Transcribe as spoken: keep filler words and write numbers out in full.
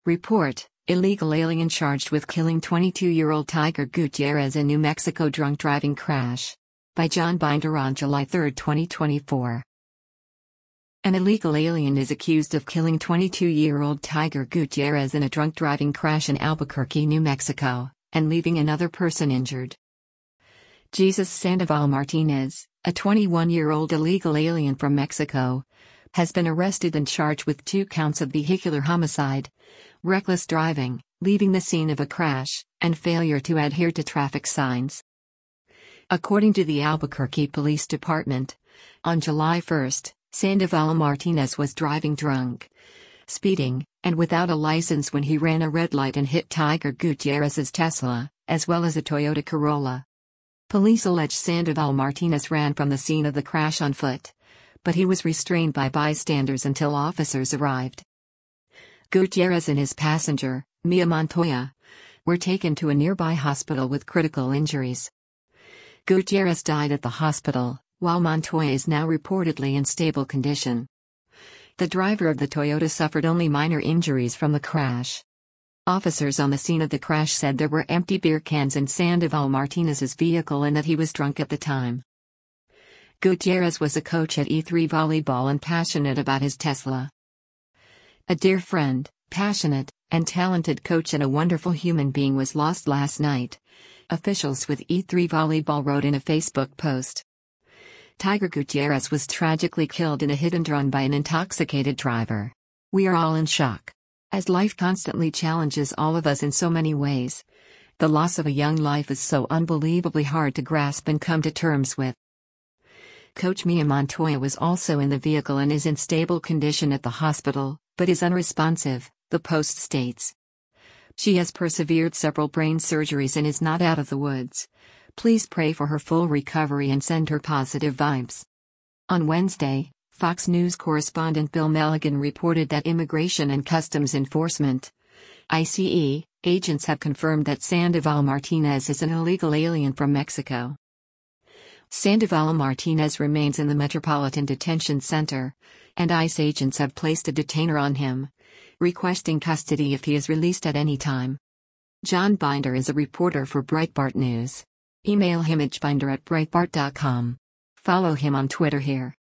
Report: Illegal alien charged with killing twenty-two-year-old Tiger Gutierrez in New Mexico drunk driving crash. By John Binder on July third, twenty twenty-four. An illegal alien is accused of killing twenty-two-year-old Tiger Gutierrez in a drunk driving crash in Albuquerque, New Mexico, and leaving another person injured. Jesus Sandoval Martinez, a twenty-one-year-old illegal alien from Mexico, has been arrested and charged with two counts of vehicular homicide, reckless driving, leaving the scene of a crash, and failure to adhere to traffic signs. According to the Albuquerque Police Department, on July first, Sandoval Martinez was driving drunk, speeding, and without a license when he ran a red light and hit Tiger Gutierrez's Tesla, as well as a Toyota Corolla. Police allege Sandoval Martinez ran from the scene of the crash on foot, but he was restrained by bystanders until officers arrived. Gutierrez and his passenger, Mia Montoya, were taken to a nearby hospital with critical injuries. Gutierrez died at the hospital, while Montoya is now reportedly in stable condition. The driver of the Toyota suffered only minor injuries from the crash. Officers on the scene of the crash said there were empty beer cans in Sandoval Martinez's vehicle and that he was drunk at the time. Gutierrez was a coach at E three Volleyball and passionate about his Tesla. A dear friend, passionate, and talented coach and a wonderful human being was lost last night, officials with E three Volleyball wrote in a Facebook post. Tiger Gutierrez was tragically killed in a hit-and-run by an intoxicated driver. We are all in shock. As life constantly challenges all of us in so many ways, the loss of a young life is so unbelievably hard to grasp and come to terms with. Coach Mia Montoya was also in the vehicle and is in stable condition at the hospital, but is unresponsive, the post states. She has persevered several brain surgeries and is not out of the woods. Please pray for her full recovery and send her positive vibes. On Wednesday, Fox News correspondent Bill Milligan reported that Immigration and Customs Enforcement (I C E) agents have confirmed that Sandoval Martinez is an illegal alien from Mexico. Sandoval Martinez remains in the Metropolitan Detention Center, and ICE agents have placed a detainer on him, requesting custody if he is released at any time. John Binder is a reporter for Breitbart News. Email him at binder at breitbart dot com. Follow him on Twitter here.